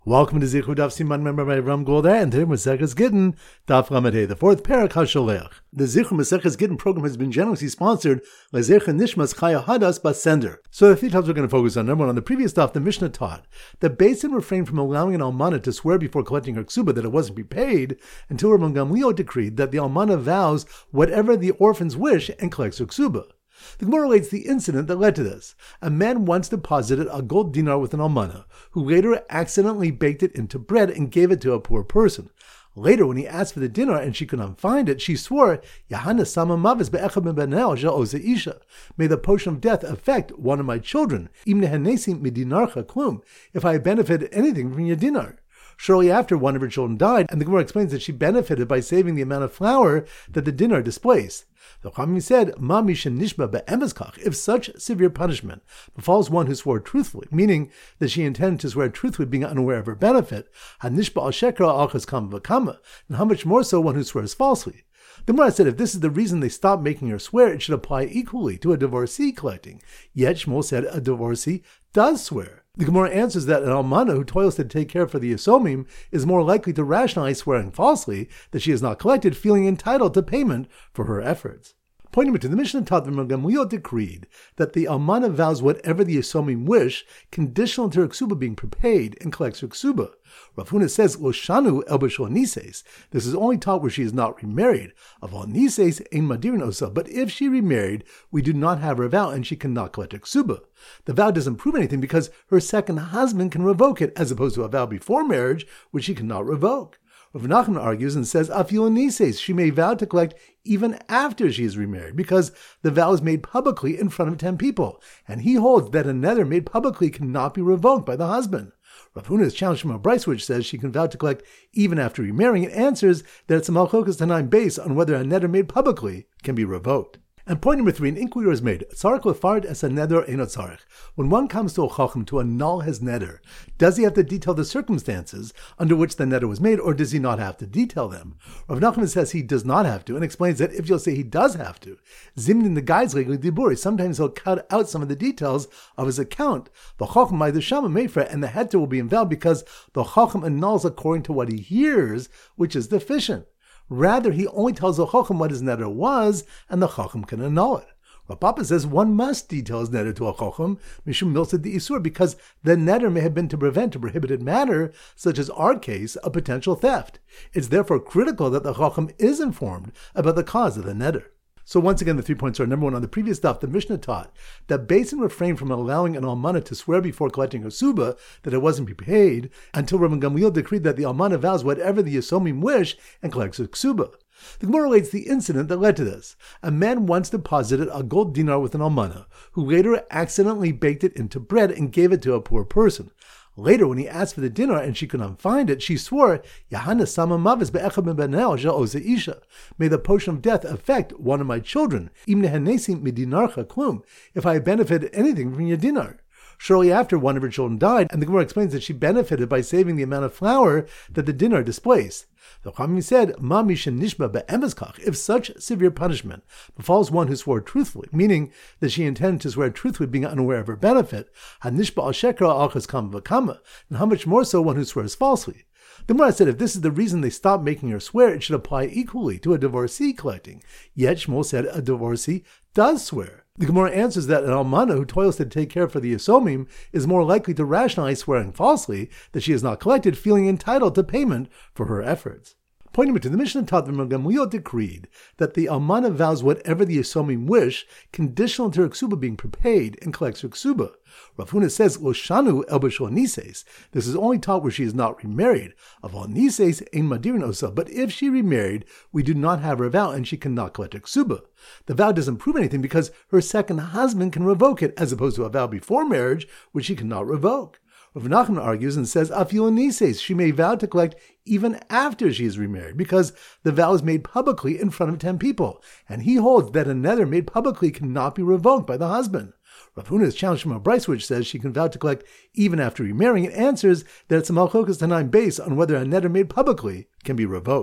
Welcome to Zichud Daf Siman Member by Ram Golda, and today Maseches Gittin, Daf Lamed, the fourth parak HaSholech. The Zichud Maseches Gittin program has been generously sponsored by Zecher Nishmas Chaya Hadas Bas Sender. So the three topics we're going to focus on. Number one, on the previous daf, the Mishnah taught that Beis Din refrained from allowing an almana to swear before collecting her ksuba that it wasn't prepaid until Rabban Gamliel decreed that the almana vows whatever the orphans wish and collects her ksuba. The Gemara relates the incident that led to this. A man once deposited a gold dinar with an almana, who later accidentally baked it into bread and gave it to a poor person. Later, when he asked for the dinar and she could not find it, she swore, Yahana sama mavis be'echad min banel she'oze isha. May the potion of death affect one of my children, im nehanesi midinarcha klum, if I benefited anything from your dinar. Shortly after, one of her children died, and the Gemara explains that she benefited by saving the amount of flour that the dinar displaced. The Chachamim said, Ma mishen nishba be'emeskach, if such severe punishment befalls one who swore truthfully, meaning that she intended to swear truthfully being unaware of her benefit, hanishba al shekra achas kama v'kama, and how much more so one who swears falsely. The Gemara said if this is the reason they stopped making her swear, it should apply equally to a divorcee collecting. Yet Shmuel said a divorcee does swear. The Gemara answers that an almana who toils to take care for the Yisomim is more likely to rationalize swearing falsely that she has not collected, feeling entitled to payment for her efforts. Pointing to the Mishnah taught that Rabban Gamliel decreed that the almana vows whatever the Yisomim wish, conditional to her ksuba being prepaid, and collects her ksuba. Rav Huna says, Loshanu el b'shol nises. This is only taught where she is not remarried. Aval nises ein madirin osa. But if she remarried, we do not have her vow, and she cannot collect her ksuba. The vow doesn't prove anything because her second husband can revoke it, as opposed to a vow before marriage, which she cannot revoke. Rav Nachman argues and says, Afil nises, she may vow to collect even after she is remarried, because the vow is made publicly in front of 10 people, and he holds that a nether made publicly cannot be revoked by the husband. Rav Huna is challenged from a brayso which says she can vow to collect even after remarrying, and answers that it's a malchokas tanaim based on whether a nether made publicly can be revoked. And point number 3, an inquiry was made. Tzarech lefard es a neder eno tzarech. When one comes to a chacham to annul his neder, does he have to detail the circumstances under which the neder was made, or does he not have to detail them? Rav Nachman says he does not have to, and explains that if you'll say he does have to, zimnin the guy's legally diburi, sometimes he'll cut out some of the details of his account. The chacham by the shama meifra, and the heter will be invalid because the chacham annuls according to what he hears, which is deficient. Rather, he only tells the chacham what his neder was, and the chacham can annul it. Rav Papa says one must detail his neder to a chacham, mishum milsad the isur, because the neder may have been to prevent a prohibited matter, such as our case, a potential theft. It's therefore critical that the chacham is informed about the cause of the neder. So once again, the 3 points are, number one, on the previous daf, the Mishnah taught that Beis Din refrained from allowing an almana to swear before collecting her suba that it wasn't prepaid until Rabban Gamliel decreed that the almana vows whatever the Yisomim wish and collects her ksuba. The Gemara relates the incident that led to this. A man once deposited a gold dinar with an almana, who later accidentally baked it into bread and gave it to a poor person. Later, when he asked for the dinar and she could not find it, she swore, Yahana sama mavis be'echad min banel she'oze isha. May the potion of death affect one of my children, im nehanesi midinarcha klum, if I benefited anything from your dinar. Shortly after, one of her children died, and the Gemara explains that she benefited by saving the amount of flour that the dinar displaced. The Chachamim said, Ma mishen nishba be'emeskach, if such severe punishment befalls one who swore truthfully, meaning that she intended to swear truthfully being unaware of her benefit, hanishba al shekra achas kama v'kama, and how much more so one who swears falsely. The Gemara said if this is the reason they stopped making her swear, it should apply equally to a divorcee collecting. Yet Shmuel said a divorcee does swear. The Gemara answers that an almana who toils to take care for the Yisomim is more likely to rationalize swearing falsely that she has not collected, feeling entitled to payment for her efforts. Pointing to the Mishnah taught that Rabban Gamliel decreed that the almana vows whatever the Yisomim wish, conditional to her ksuba being prepaid, and collects her ksuba. Rav Huna says, Loshanu el b'shol nises. This is only taught where she is not remarried. Aval nises ein madirin osa. But if she remarried, we do not have her vow, and she cannot collect her ksuba. The vow doesn't prove anything because her second husband can revoke it, as opposed to a vow before marriage, which she cannot revoke. Rav Nachman argues and says, Afil nises, she may vow to collect even after she is remarried, because the vow is made publicly in front of 10 people, and he holds that a nether made publicly cannot be revoked by the husband. Rav Huna is challenged from a brayso which says she can vow to collect even after remarrying, and answers that it's a malchokas tanaim based on whether a neder made publicly can be revoked.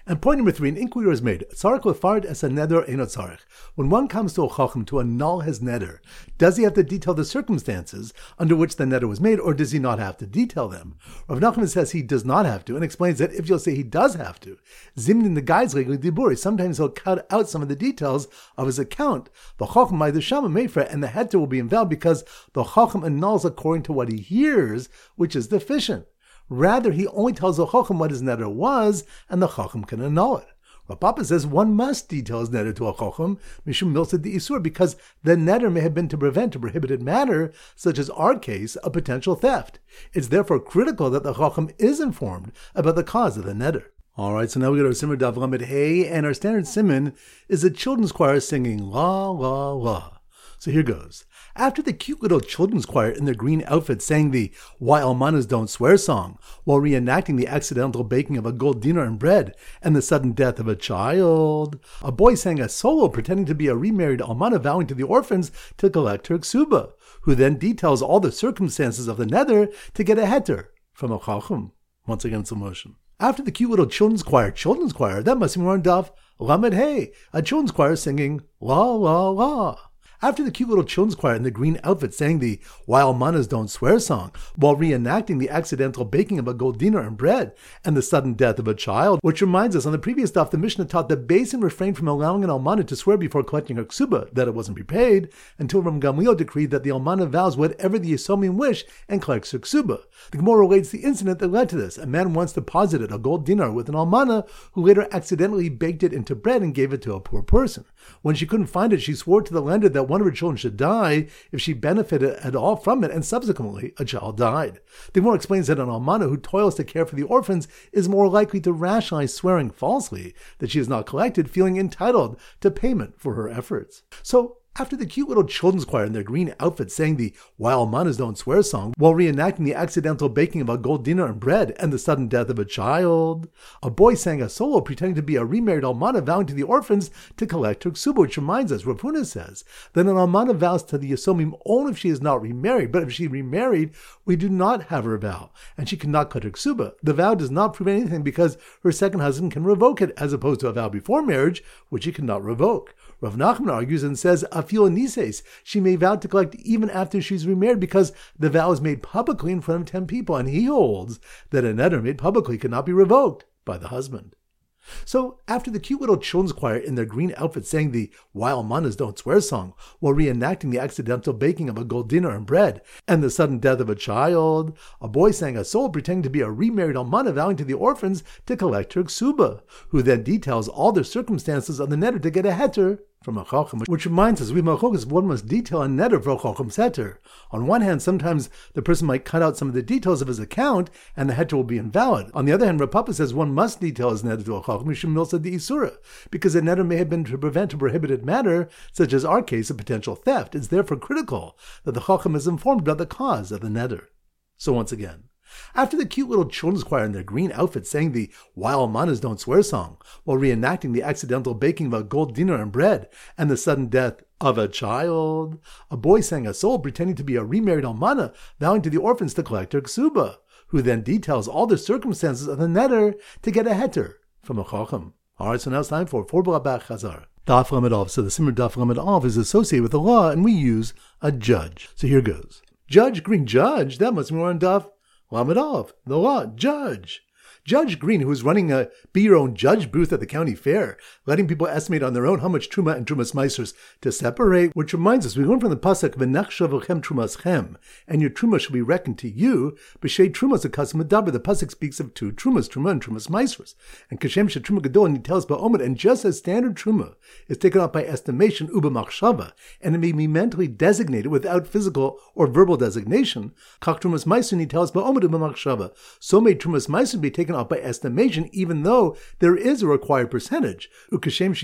And point number 3, an inquiry is made. Tzarech lefard es haneder eino tzarech. When one comes to a chacham to annul his neder, does he have to detail the circumstances under which the neder was made, or does he not have to detail them? Rav Nachman says he does not have to, and explains that if you'll say he does have to, zimnin the guy's legally diburi, sometimes he'll cut out some of the details of his account. The chacham by the shama meifra, and the heter will be invalid because the chacham annuls according to what he hears, which is deficient. Rather, he only tells the chacham what his neder was, and the chacham can annul it. Rav Papa says one must detail his neder to a chacham, mishum milsad the isur, because the neder may have been to prevent a prohibited matter, such as our case, a potential theft. It's therefore critical that the chacham is informed about the cause of the neder. Alright, so now we go to Simmer Daf Lamed Hey, and our standard simon is a children's choir singing La La La. So here goes. After the cute little children's choir in their green outfits sang the Why Almanas Don't Swear song, while reenacting the accidental baking of a gold dinar and bread and the sudden death of a child, a boy sang a solo pretending to be a remarried almana vowing to the orphans to collect her ksuba, who then details all the circumstances of the neder to get a heter from a chacham. Once again, slow motion. After the cute little children's choir, that must be more on Daf Lamed Hey, a children's choir singing La La La. After the cute little children's choir in the green outfit sang the Why Almanas Don't Swear song, while reenacting the accidental baking of a gold dinar and bread and the sudden death of a child, which reminds us on the previous daf the Mishnah taught that Beis Din refrained from allowing an almana to swear before collecting her ksuba that it wasn't prepaid, until Rav Gamliel decreed that the almana vows whatever the Yisomim wish and collects her ksuba. The Gemara relates the incident that led to this. A man once deposited a gold dinar with an almana who later accidentally baked it into bread and gave it to a poor person. When she couldn't find it, she swore to the lender that one of her children should die if she benefited at all from it, and subsequently a child died. The Gemara explains that an almana who toils to care for the orphans is more likely to rationalize swearing falsely that she has not collected, feeling entitled to payment for her efforts. So, after the cute little children's choir in their green outfits sang the Why Almanas Don't Swear song, while reenacting the accidental baking of a gold dinar and bread and the sudden death of a child, a boy sang a solo pretending to be a remarried almana vowing to the orphans to collect her ksuba, which reminds us, Rav Huna says, that an almana vows to the Yisomim only if she is not remarried, but if she remarried, we do not have her vow, and she cannot cut her ksuba. The vow does not prove anything because her second husband can revoke it, as opposed to a vow before marriage, which he cannot revoke. Rav Nachman argues and says, Afil Nises, she may vow to collect even after she's remarried because the vow is made publicly in front of 10 people, and he holds that a neder made publicly cannot be revoked by the husband. So, after the cute little children's choir in their green outfits sang the Why Almanas Don't Swear song, while reenacting the accidental baking of a gold dinar and bread and the sudden death of a child, a boy sang a solo pretending to be a remarried almana vowing to the orphans to collect her ksuba, who then details all the circumstances of the neder to get a heter from a chacham, which reminds us, we machlokas, one must detail a neder for a chacham's heter. On one hand, sometimes the person might cut out some of the details of his account, and the heter will be invalid. On the other hand, Rav Papa says one must detail his neder to a chacham, mishum milsad the isura, because the neder may have been to prevent a prohibited matter, such as our case, a potential theft. It's therefore critical that the chacham is informed about the cause of the neder. So once again, after the cute little children's choir in their green outfits sang the Why Almanas Don't Swear song, while reenacting the accidental baking of a gold dinar and bread and the sudden death of a child, a boy sang a solo pretending to be a remarried almana vowing to the orphans to collect her ksuba, who then details all the circumstances of the neder to get a heter from a chacham. Alright, so now it's time for B'Labach Chazar. Daf Lamed Av. So the Simmer Daf Lamed Av is associated with the law, and we use a judge. So here goes. Judge Green, judge, that must be more on Daf Lamed Av, the law, judge. Judge Green, who is running a Be Your Own Judge booth at the county fair, letting people estimate on their own how much Truma and Trumas Meisers to separate, which reminds us, we learn from the Pasuk, V'nachshavochem Trumas Chem, and your Truma shall be reckoned to you, B'shei Trumas Akas Medaber. The Pasuk speaks of two Trumas, Truma and Trumas Meisers. And Kashem Truma Gadol, and he tells Ba'omed, and just as standard Truma is taken up by estimation, Uba Machshava, and it may be mentally designated without physical or verbal designation, Kach Trumas Meiser, and he tells Ba'omed Uba Machshava, so may Trumas Meiser be taken up by estimation, even though there is a required percentage. And just as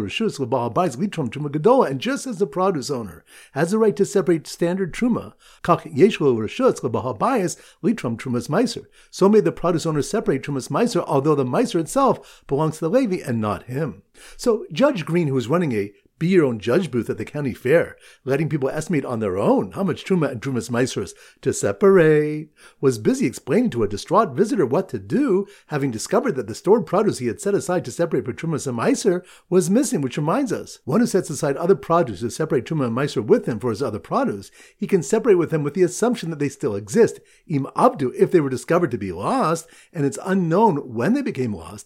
the produce owner has the right to separate standard truma, so may the produce owner separate trumas meiser, although the meiser itself belongs to the Levi and not him. So Judge Green, who is running a be your own judge booth at the county fair, letting people estimate on their own how much truma and trumas maasros to separate, was busy explaining to a distraught visitor what to do, having discovered that the stored produce he had set aside to separate for trumas and maaser was missing, which reminds us, one who sets aside other produce to separate truma and maaser with him for his other produce, he can separate with them with the assumption that they still exist, im abdu, if they were discovered to be lost, and it's unknown when they became lost,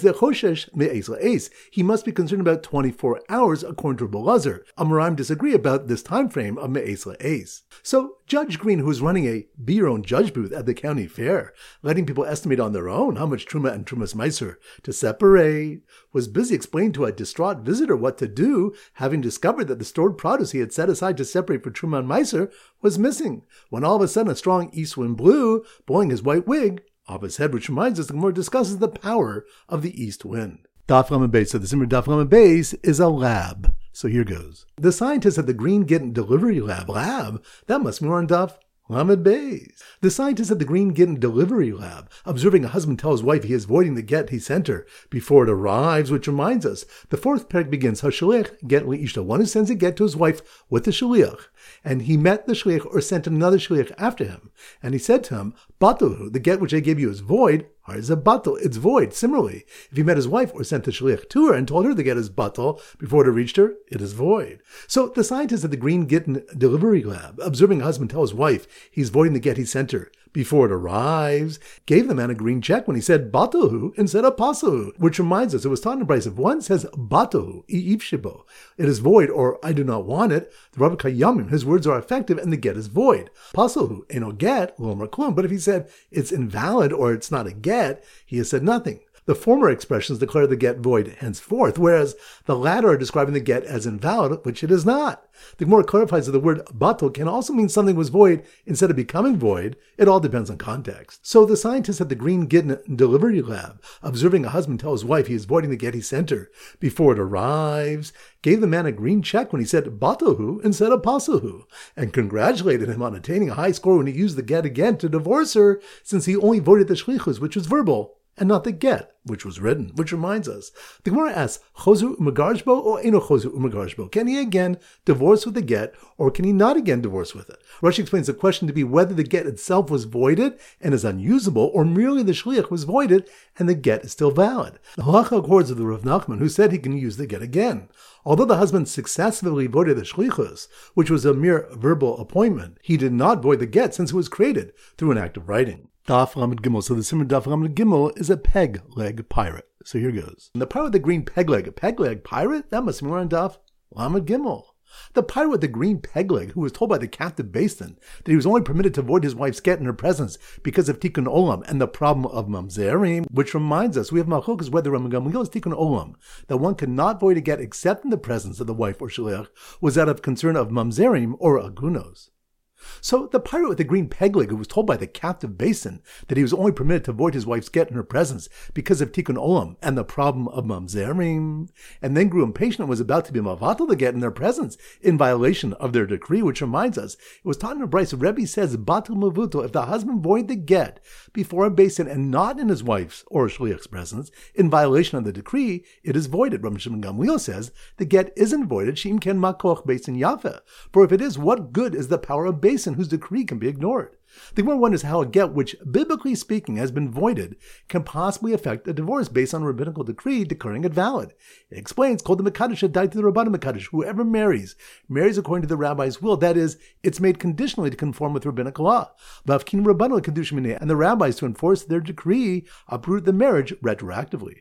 he must be concerned about 24 hours, according to Belazar. Amoraim disagree about this time frame of me'es la'es. So Judge Green, who was running a be your own judge booth at the county fair, letting people estimate on their own how much truma and trumas maaser to separate, was busy explaining to a distraught visitor what to do, having discovered that the stored produce he had set aside to separate for truma and maaser was missing, when all of a sudden a strong east wind blew, blowing his white wig off his head, which reminds us the Gemara discusses the power of the east wind. Daf Lamed Beis. So the Simmer Daf Lamed Beis is a lab. So here goes. The scientists at the Green Gittin Delivery Lab, that must be more on Daf Lamed Beis. The scientists at the Green Gittin Delivery Lab, observing a husband tell his wife he is voiding the get he sent her before it arrives, which reminds us, the fourth parak begins, HaShaliach get li'ishta, one who sends a get to his wife with the shaliach. And he met the shaliach or sent another shaliach after him. And he said to him, Batul, the get which I gave you is void, is a batul, it's void. Similarly, if he met his wife or sent the shaliach to her and told her the get is batul before it reached her, it is void. So the scientists at the Green Gittin Delivery Lab, observing a husband tell his wife he's voiding the get he sent her before it arrives, gave the man a green check when he said batuhu instead of pasuhu, which reminds us it was taught in Brisa. If one says batuhu, shibo, it is void, or I do not want it, the Rabbi Kayamim, his words are effective and the get is void. Pasuhu, eno get, lomer klum. But if he said it's invalid or it's not a get, he has said nothing. The former expressions declare the get void henceforth, whereas the latter are describing the get as invalid, which it is not. The Gemara clarifies that the word batul can also mean something was void instead of becoming void. It all depends on context. So the scientists at the Green Gittin Delivery Lab, observing a husband tell his wife he is voiding the get he sent her before it arrives, gave the man a green check when he said batuhu instead of pasuhu, and congratulated him on attaining a high score when he used the get again to divorce her, since he only voided the shlichus, which was verbal, and not the get, which was written, which reminds us. The Gemara asks, Chozu u'megarshbo or eno chozu u'megarshbo? Can he again divorce with the get, or can he not again divorce with it? Rashi explains the question to be whether the get itself was voided and is unusable, or merely the shliach was voided and the get is still valid. The halacha accords with the Rav Nachman, who said he can use the get again. Although the husband successfully voided the shlichus, which was a mere verbal appointment, he did not void the get since it was created through an act of writing. Daf Lamed Gimel. So the Simmer Daf Lamed Gimel is a peg leg pirate. So here goes. And the pirate with the green peg leg pirate? That must be more on Daf Lamed Gimel. The pirate with the green peg leg, who was told by the captive Basin that he was only permitted to void his wife's get in her presence because of Tikkun Olam and the problem of mamzerim, which reminds us, we have Malchukas whether Rambam Gamliel is Tikkun Olam, that one cannot void a get except in the presence of the wife or shaliach, was out of concern of mamzerim or agunos. So the pirate with the green peg leg, who was told by the captive Basin that he was only permitted to void his wife's get in her presence because of Tikkun Olam and the problem of mamzerim, and then grew impatient and was about to be mavatal the get in their presence in violation of their decree, which reminds us, it was taught in a Brisa. Rebbe says, batul mavuto, if the husband void the get before a Basin and not in his wife's or shliach's presence in violation of the decree, it is voided. Rabbi Shimon Gamliel says, the get isn't voided, sheim ken makoch Basin yafe. For if it is, what good is the power of Basin whose decree can be ignored? The Gemara wonders how a get which, biblically speaking, has been voided can possibly affect a divorce based on a rabbinical decree declaring it valid. It explains, called the Mekadosh died to the Rabbanim Mekadosh. Whoever marries according to the rabbi's will. That is, it's made conditionally to conform with rabbinic law. Vavkin Rabbanim Kedushim, and the rabbis, to enforce their decree, uproot the marriage retroactively.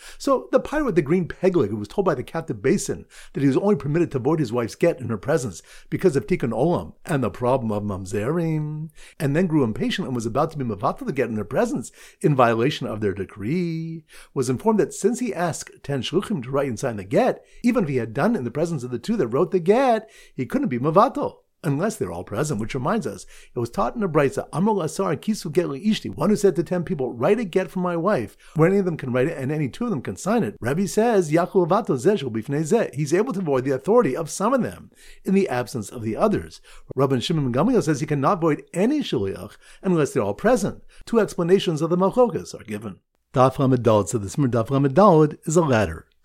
So the pirate with the green peg leg, who was told by the captive Basin that he was only permitted to void his wife's get in her presence because of Tikkun Olam and the problem of mamzerim, and then grew impatient and was about to be mavatal the get in their presence in violation of their decree, was informed that since he asked 10 shluchim to write and sign the get, even if he had done it in the presence of the two that wrote the get, he couldn't be mavatal unless they're all present, which reminds us, it was taught in a Brisa, Amar Asar Kisu Get Ishti, one who said to 10 people, write a get for my wife, where any of them can write it and any two of them can sign it. Rabbi says, Yachul Avato Zeh shel bifnei zeh. He's able to void the authority of some of them in the absence of the others. Rabbi Shimon Gamliel says he cannot void any shaliach unless they're all present. Two explanations of the Malchokas are given. Daf Lamed Daled. So the Simmer Daf Lamed Daled is a ladder.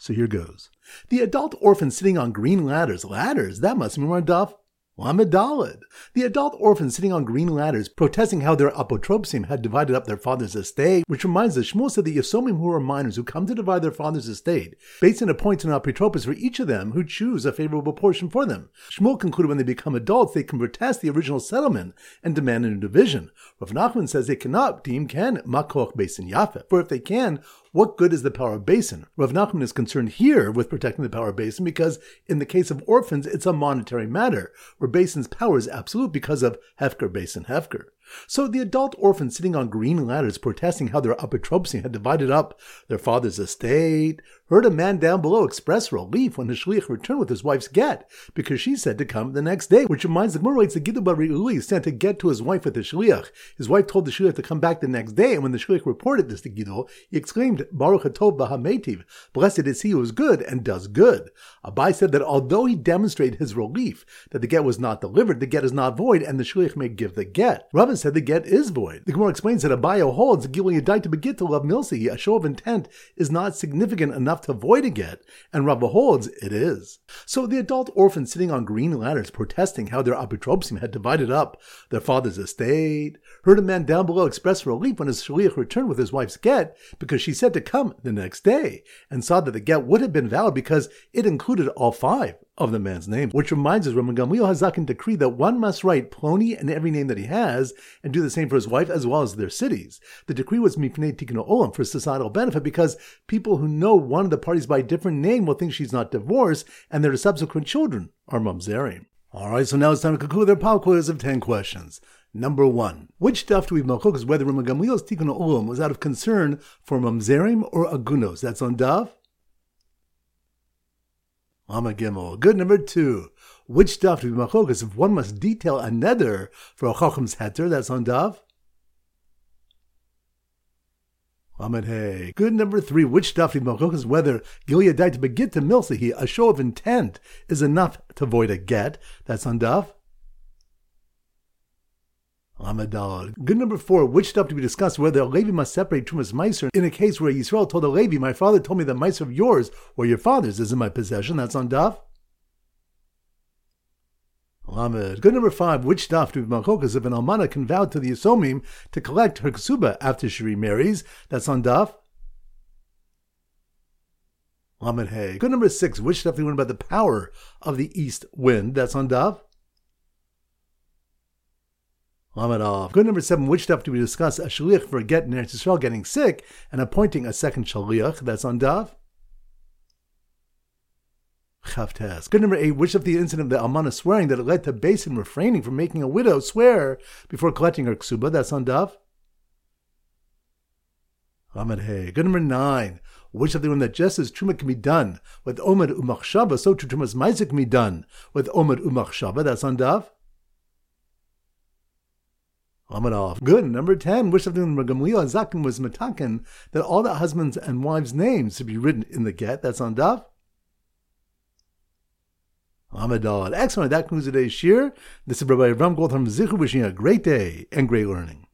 So here goes. The adult orphan sitting on green ladders. Ladders? That must be more Daf Lamed Daled. The adult orphans sitting on green ladders, protesting how their apotropsim had divided up their father's estate, which reminds us, Shmuel said the Yasomim who are minors who come to divide their father's estate, based on appointing an apotropos for each of them who choose a favorable portion for them. Shmuel concluded when they become adults, they can protest the original settlement and demand a new division. Rav Nachman says they cannot, Dim can, makoch besin yafeh. For if they can, what good is the power of basin? Rav Nachman is concerned here with protecting the power of basin because in the case of orphans, it's a monetary matter, where basin's power is absolute because of hefker basin hefker. So the adult orphans sitting on green ladders protesting how their apotropsim had divided up their father's estate heard a man down below express relief when the shliach returned with his wife's get, because she said to come the next day, which reminds the Gemara writes that Gidul bar Re'uli sent a get to his wife with the shliach. His wife told the shliach to come back the next day, and when the shliach reported this to Gidul, he exclaimed, Baruch hatov b'hametiv, blessed is he who is good and does good. Abai said that although he demonstrated his relief that the get was not delivered, the get is not void, and the shliach may give the get. Rava said the get is void. The Gemara explains that Abaye holds Gilui Yadai to begit to love milsi, a show of intent, is not significant enough to void a get, and Rava holds it is. So the adult orphans sitting on green ladders protesting how their apotropsim had divided up their father's estate heard a man down below express relief when his shliach returned with his wife's get, because she said to come the next day, and saw that the get would have been valid because it included all five of the man's names, which reminds us Rabban Gamliel Hazakin decreed that one must write Ploni and every name that he has, and do the same for his wife as well as their cities. The decree was Mipnei Tikkun Olam for societal benefit because people who know one of the parties by a different name will think she's not divorced, and their subsequent children are mamzerim. Alright, so now it's time to conclude their pop quiz of 10 questions. Number 1. Which stuff do we malchok is whether Rabban Gamliel's Tikkun Olam was out of concern for mamzerim or agunos? That's on Daf Lama Gimel. Good. Number 2. Which stuff do we machokas if one must detail a neder for a chacham's heter? That's on Daf Lamed Hey. Good. Number 3. Which stuff do we machokas whether Gilui Yadai to begit to milsahi, a show of intent, is enough to void a get? That's on Daf Lamed Daled. Good. Number 4. Which stuff do we discuss whether a Levi must separate Trumas Meiser in a case where Yisrael told a Levi, my father told me that Meiser of yours or your father's is in my possession? That's on Daf Lamed. Good. Number 5. Which stuff do we machokas if an almana can vow to the Yisomim to collect her ksuba after she remarries? That's on Daf Lamed Hey. Good. Number 6. Which stuff do we learn about the power of the east wind? That's on Daf Lamed Aleph. Good. Number 7. Which stuff do we discuss a shaliach for a get in Eretz Yisrael getting sick and appointing a second shaliach? That's on Daf Chavtes. Good. Number 8. Which of the incident of the almana swearing that it led to basin refraining from making a widow swear before collecting her ksuba? That's on Daf Lamed Hey. Good. Number 9. Which of the one that just as truma can be done with omer umachshava, so too trumas ma'aseh can be done with omer umachshava? That's on Daf Lamed Aleph. Good. Number 10. Which of the Rabban Gamliel Hazakin was mataken that all the husbands and wives' names should be written in the get? That's on Daf Lamed Daled. Excellent. That concludes today's shir. This is Rabbi Avram Goldham Zichu wishing you a great day and great learning.